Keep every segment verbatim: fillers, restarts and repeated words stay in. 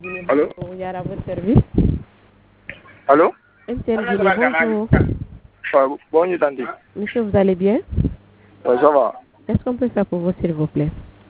Allô? Il y a votre service. Allô? M T N Guinée, bonjour. Ouais, bonjour, Tanti. Monsieur, vous allez bien? Ouais, ça va. Est-ce qu'on peut faire pour vous, s'il vous plaît?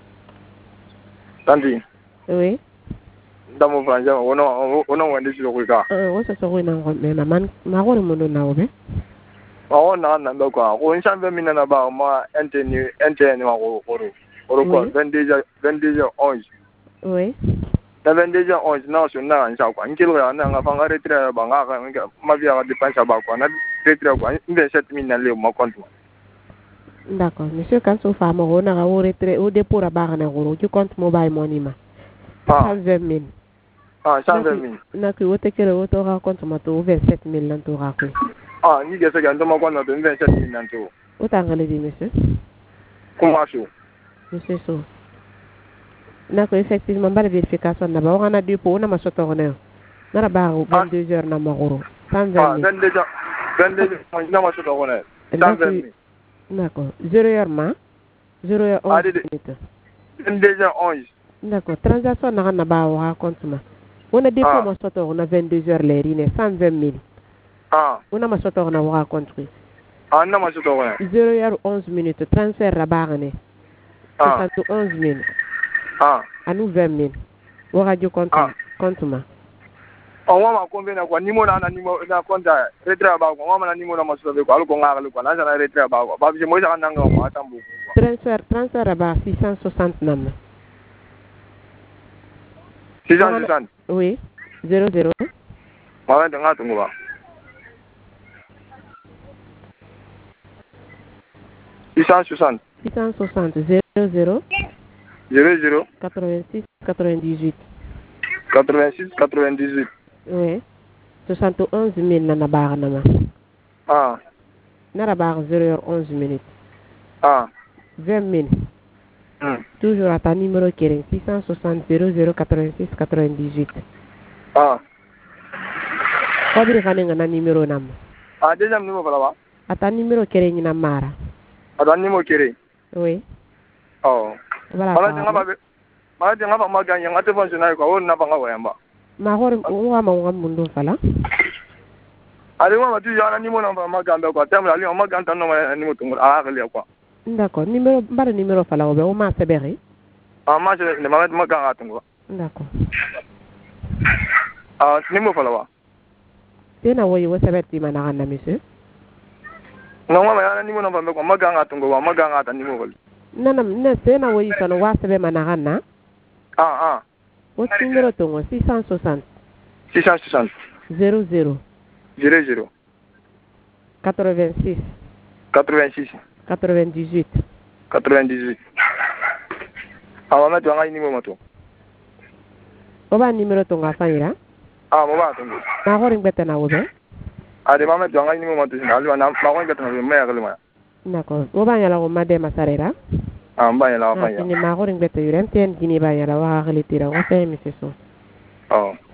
Tanti, Oui. dans mon français, on a on a un défi de regard. Euh, on se sauve dans le mais man, ma rôle mon nom là, On a un an quoi. On s'en va maintenant là-bas, moi, N T N, N T N, on on quoi, vingt-deux heures, vingt-deux heures onze. Oui. Na vingt-deux heures onze, non, sur na en quoi. Un kilo là, na nga fanga retrait banga, ma vie a dépensé à quoi. Na retrait quoi, vingt-sept mille dans le mon compte. D'accord. Monsieur, quand on fait mon on a au retrait, au dépôt à barre na gros, du compte mobile money ma. cent vingt mille. Ah, cent vingt mille. Na que wote kele wote ra compte ma to vingt-sept mille nan to ra ko. Ah, ni que ça gagne mon compte de vingt-sept mille dans tout. Autant que le dit monsieur. Comment ça? Monsieur so. Na ko effectivement ba vérification na ba on a dépôt na ma soto ne. Na ba vingt-deux heures na ma gros. cent vingt mille. Ah, vingt-deux heures. vingt-deux heures, na ma soto ne. cent vingt mille. D'accord. zéro heure ma. zéro heure onze minutes. vingt-deux heures onze. D'accord. Transaction na na ba wa compte ma. On a dépôt ma soto on a vingt-deux heures l'air il est cent vingt mille. Ah. On a ma soto na wa compte. Ah, na ma soto ne. zéro heure onze minutes transfert la barre ne. soixante et onze mille. Ah. À nous vingt mille. On radio compte compte ma. On va combien na quoi numéro na numéro na compte retrait ba ko on va na numéro na ma soto ko ko ngara ko na na retrait ba ko ba bi mo sa nanga ko atambu. Transfert transfert ba six cent soixante nam. six cent soixante. Oui. zéro zéro. Wa da nga tungu ba. six cent soixante. six cent soixante zéro zéro. zéro zéro. quatre-vingt-six quatre-vingt-dix-huit. quatre-vingt-six quatre-vingt-dix-huit. Oui. soixante et onze mille na na barre na ma. Ah. Na la barre zéro heure onze minutes. Ah. vingt mille. Hmm. Toujours à ta numéro qui est six cent soixante zéro zéro quatre-vingt-six quatre-vingt-dix-huit. Ah. Quoi dire quand on a numéro nam? Ah, deuxième numéro là-bas. À ta numéro qui est na mara. À ta numéro qui est. Oui. Oh. Voilà. Voilà, tu n'as pas ma tu n'as pas ma gagné, ma te fonctionnaire quoi, on n'a pas ngwa yamba. Ma hor wa ma ngam mundo fala. Ali wa tu ya na numéro na ma gamba quoi, tem la li ma ganta no ma numéro tungu ah kali quoi. D'accord, numéro bara numéro fala o be o ma seberi. Ah ma je ne ma ma ganga tungu. D'accord. Ah numéro fala wa. Tena wo yo sebeti mana na monsieur. No ma ya na numéro na ba ko ma ganga tungu wa ma ganga ta numéro. Nana ne tena wo yo sono wa sebe mana na. Ah ah. O numéro tungu six cent soixante. six cent soixante. zéro zéro. zéro zéro. quatre-vingt-six. quatre-vingt-six. quatre-vingt-dix-huit. quatre-vingt-dix-huit. Ah ma tu nga numéro mato. O ba numéro tungu fa ira? Ah mo ba tungu. Na hor ngbete na wo be? Ah de mama tu nga numéro mato sin alwa na ma ko ngata na me ya kalima. D'accord. O ba yala o ma de masarera? Ah mba yala fa ya. Ni ma hor ngbete yure M T N Guinée ba yala wa khalitira wa fe monsieur so. Oh.